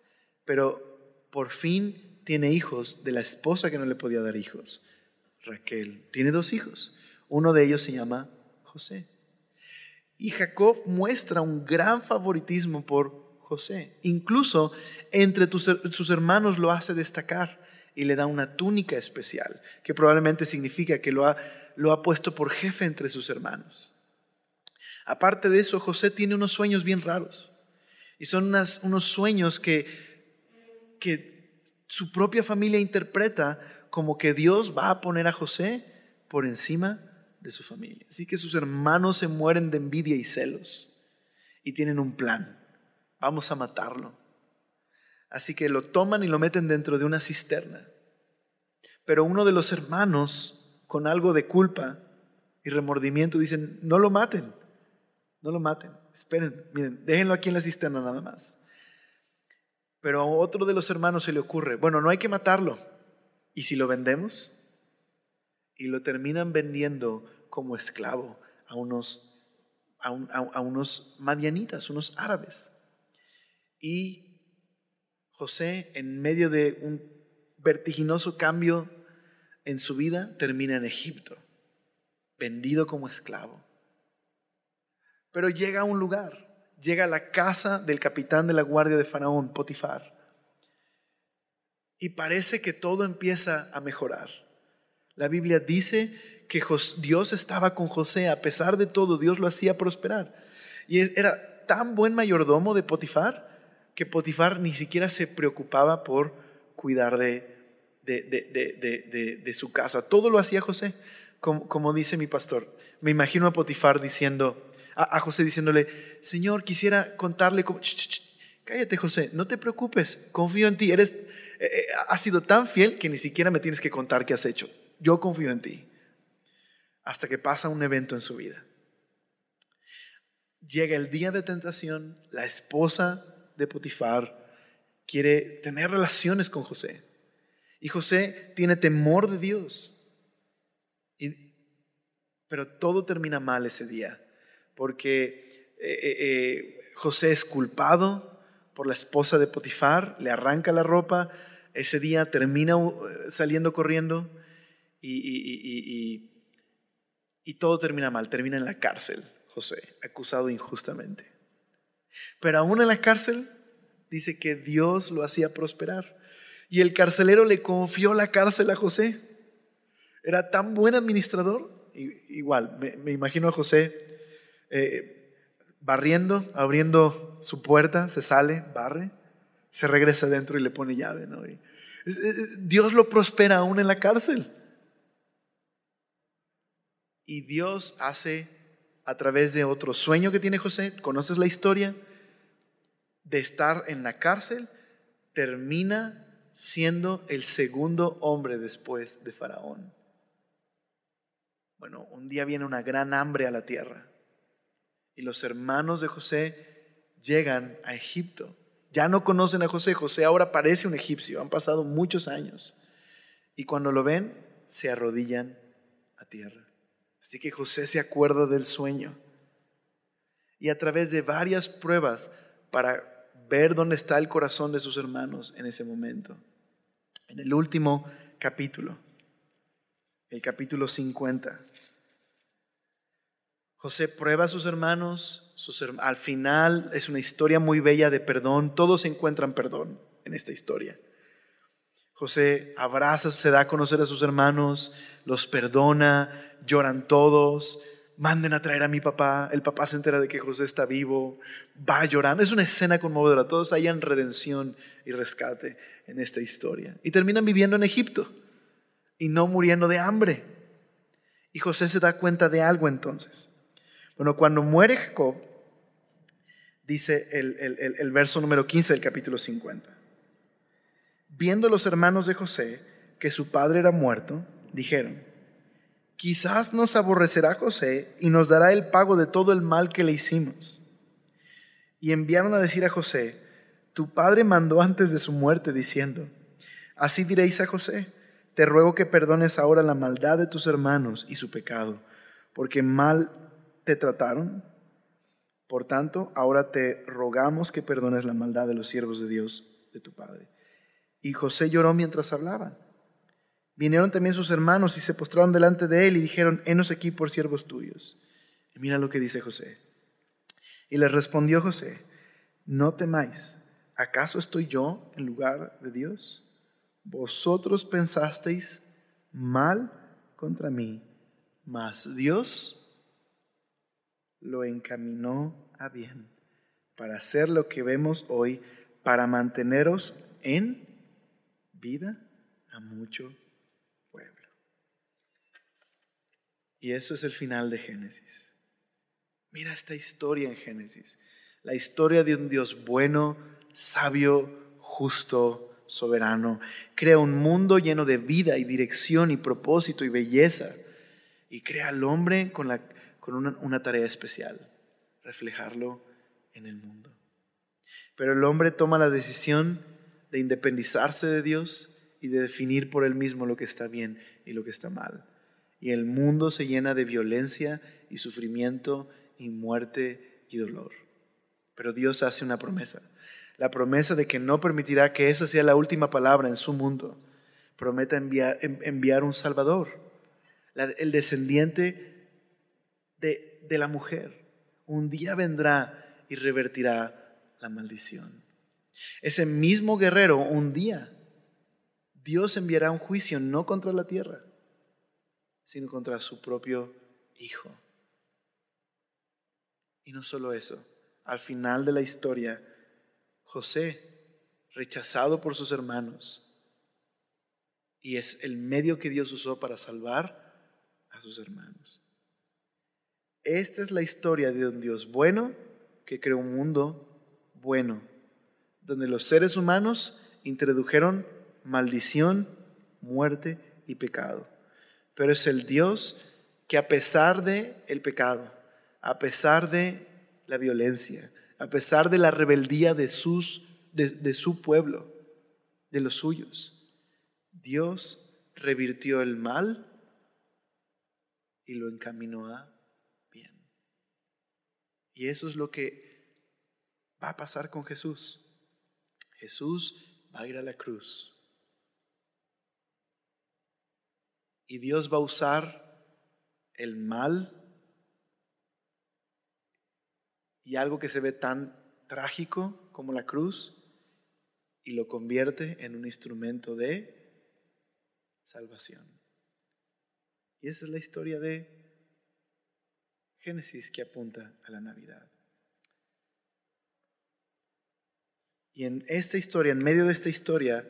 pero por fin tiene hijos de la esposa que no le podía dar hijos, Raquel. Tiene dos hijos. Uno de ellos se llama José. Y Jacob muestra un gran favoritismo por José. Incluso entre tus, sus hermanos lo hace destacar y le da una túnica especial, que probablemente significa que lo ha, lo ha puesto por jefe entre sus hermanos. Aparte de eso, José tiene unos sueños bien raros. Y son unas, unos sueños que, que su propia familia interpreta como que Dios va a poner a José por encima de su familia. Así que sus hermanos se mueren de envidia y celos y tienen un plan. Vamos a matarlo. Así que lo toman y lo meten dentro de una cisterna. Pero uno de los hermanos, con algo de culpa y remordimiento, dicen, no lo maten, no lo maten. Esperen, miren, déjenlo aquí en la cisterna nada más. Pero a otro de los hermanos se le ocurre, bueno, no hay que matarlo. ¿Y si lo vendemos? Y lo terminan vendiendo como esclavo a unos, a, un, a, a unos madianitas, unos árabes. Y José, en medio de un vertiginoso cambio en su vida, termina en Egipto, vendido como esclavo. Pero llega a un lugar. Llega a la casa del capitán de la guardia de Faraón, Potifar. Y parece que todo empieza a mejorar. La Biblia dice que Dios estaba con José. A pesar de todo, Dios lo hacía prosperar. Y era tan buen mayordomo de Potifar que Potifar ni siquiera se preocupaba por cuidar de, de, de, de, de, de, de su casa. Todo lo hacía José. Como, como dice mi pastor, me imagino a Potifar diciendo... a José diciéndole, Señor, quisiera contarle cómo... cállate, José, no te preocupes, confío en ti. Eres, eh, has sido tan fiel que ni siquiera me tienes que contar qué has hecho. Yo confío en ti. Hasta que pasa un evento en su vida. Llega el día de tentación, la esposa de Potifar quiere tener relaciones con José. Y José tiene temor de Dios. Y, pero todo termina mal ese día, porque eh, eh, José es culpado por la esposa de Potifar, le arranca la ropa, ese día termina saliendo corriendo y, y, y, y, y todo termina mal, termina en la cárcel. José, acusado injustamente. Pero aún en la cárcel, dice que Dios lo hacía prosperar. Y el carcelero le confió la cárcel a José. Era tan buen administrador. Igual, me, me imagino a José eh, barriendo, abriendo su puerta, se sale, barre, se regresa adentro y le pone llave, ¿no? Y es, es, Dios lo prospera aún en la cárcel. Y Dios hace, a través de otro sueño que tiene José, ¿conoces la historia? De estar en la cárcel, termina siendo el segundo hombre después de Faraón. Bueno, un día viene una gran hambre a la tierra y los hermanos de José llegan a Egipto. Ya no conocen a José. José ahora parece un egipcio. Han pasado muchos años. Y cuando lo ven, se arrodillan a tierra. Así que José se acuerda del sueño. Y a través de varias pruebas para ver dónde está el corazón de sus hermanos en ese momento. En el último capítulo, el capítulo cincuenta, José prueba a sus hermanos. Sus, al final es una historia muy bella de perdón. Todos encuentran perdón en esta historia. José abraza, se da a conocer a sus hermanos, los perdona, lloran todos, manden a traer a mi papá, el papá se entera de que José está vivo, va llorando, es una escena conmovedora, todos hallan redención y rescate en esta historia. Y terminan viviendo en Egipto y no muriendo de hambre. Y José se da cuenta de algo entonces. Bueno, cuando muere Jacob, dice el, el, el, el verso número quince del capítulo cincuenta. Viendo los hermanos de José que su padre era muerto, dijeron: quizás nos aborrecerá José y nos dará el pago de todo el mal que le hicimos. Y enviaron a decir a José: tu padre mandó antes de su muerte diciendo: así diréis a José, te ruego que perdones ahora la maldad de tus hermanos y su pecado, porque mal te trataron. Por tanto, ahora te rogamos que perdones la maldad de los siervos de Dios, de tu padre. Y José lloró mientras hablaban. Vinieron también sus hermanos y se postraron delante de él y dijeron: henos aquí por siervos tuyos. Y mira lo que dice José. Y les respondió José: no temáis, ¿acaso estoy yo en lugar de Dios? Vosotros pensasteis mal contra mí, mas Dios lo encaminó a bien para hacer lo que vemos hoy, para manteneros en vida a mucho pueblo. Y eso es el final de Génesis. Mira esta historia en Génesis. La historia de un Dios bueno, sabio, justo, soberano. Crea un mundo lleno de vida y dirección y propósito y belleza. Y crea al hombre con, la, con una, una tarea especial: reflejarlo en el mundo. Pero el hombre toma la decisión de independizarse de Dios y de definir por él mismo lo que está bien y lo que está mal. Y el mundo se llena de violencia y sufrimiento y muerte y dolor. Pero Dios hace una promesa. La promesa de que no permitirá que esa sea la última palabra en su mundo. Promete enviar, enviar un Salvador, la, el descendiente de, de la mujer. Un día vendrá y revertirá la maldición. Ese mismo guerrero, un día, Dios enviará un juicio no contra la tierra, sino contra su propio Hijo. Y no solo eso, al final de la historia, José, rechazado por sus hermanos, y es el medio que Dios usó para salvar a sus hermanos. Esta es la historia de un Dios bueno que creó un mundo bueno donde los seres humanos introdujeron maldición, muerte y pecado. Pero es el Dios que a pesar de el pecado, a pesar de la violencia, a pesar de la rebeldía de, sus, de, de su pueblo, de los suyos, Dios revirtió el mal y lo encaminó a bien. Y eso es lo que va a pasar con Jesús. Jesús va a ir a la cruz. Y Dios va a usar el mal y algo que se ve tan trágico como la cruz y lo convierte en un instrumento de salvación. Y esa es la historia de Génesis que apunta a la Navidad. Y en esta historia, en medio de esta historia,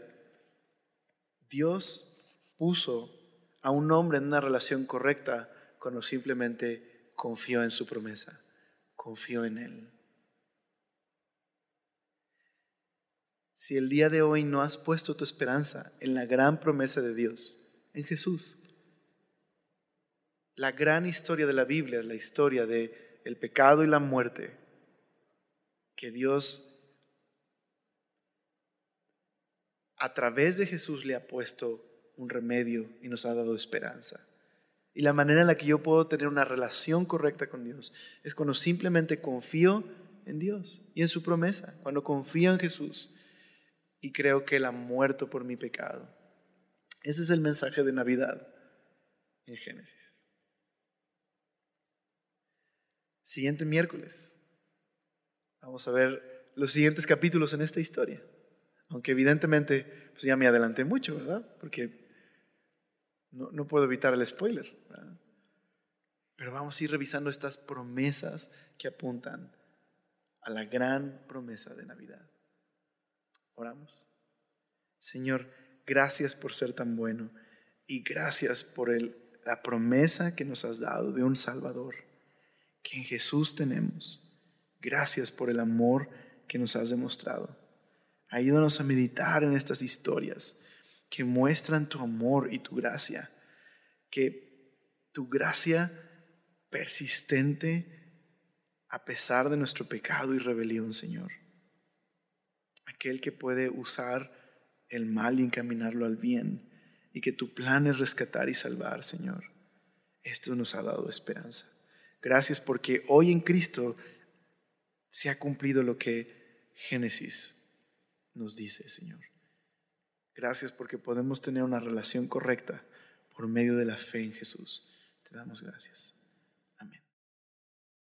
Dios puso a un hombre en una relación correcta cuando simplemente confió en su promesa, confió en Él. Si el día de hoy no has puesto tu esperanza en la gran promesa de Dios, en Jesús, la gran historia de la Biblia, la historia de el pecado y la muerte, que Dios a través de Jesús le ha puesto un remedio y nos ha dado esperanza. Y la manera en la que yo puedo tener una relación correcta con Dios es cuando simplemente confío en Dios y en su promesa, cuando confío en Jesús y creo que Él ha muerto por mi pecado. Ese es el mensaje de Navidad en Génesis. Siguiente miércoles vamos a ver los siguientes capítulos en esta historia. Aunque evidentemente pues ya me adelanté mucho, ¿verdad? Porque no, no puedo evitar el spoiler, ¿verdad? Pero vamos a ir revisando estas promesas que apuntan a la gran promesa de Navidad. Oramos. Señor, gracias por ser tan bueno y gracias por el, la promesa que nos has dado de un Salvador que en Jesús tenemos. Gracias por el amor que nos has demostrado. Ayúdanos a meditar en estas historias que muestran tu amor y tu gracia, que tu gracia persistente a pesar de nuestro pecado y rebelión, Señor. Aquel que puede usar el mal y encaminarlo al bien, y que tu plan es rescatar y salvar, Señor. Esto nos ha dado esperanza. Gracias porque hoy en Cristo se ha cumplido lo que Génesis nos dice, Señor. Gracias porque podemos tener una relación correcta por medio de la fe en Jesús. Te damos gracias.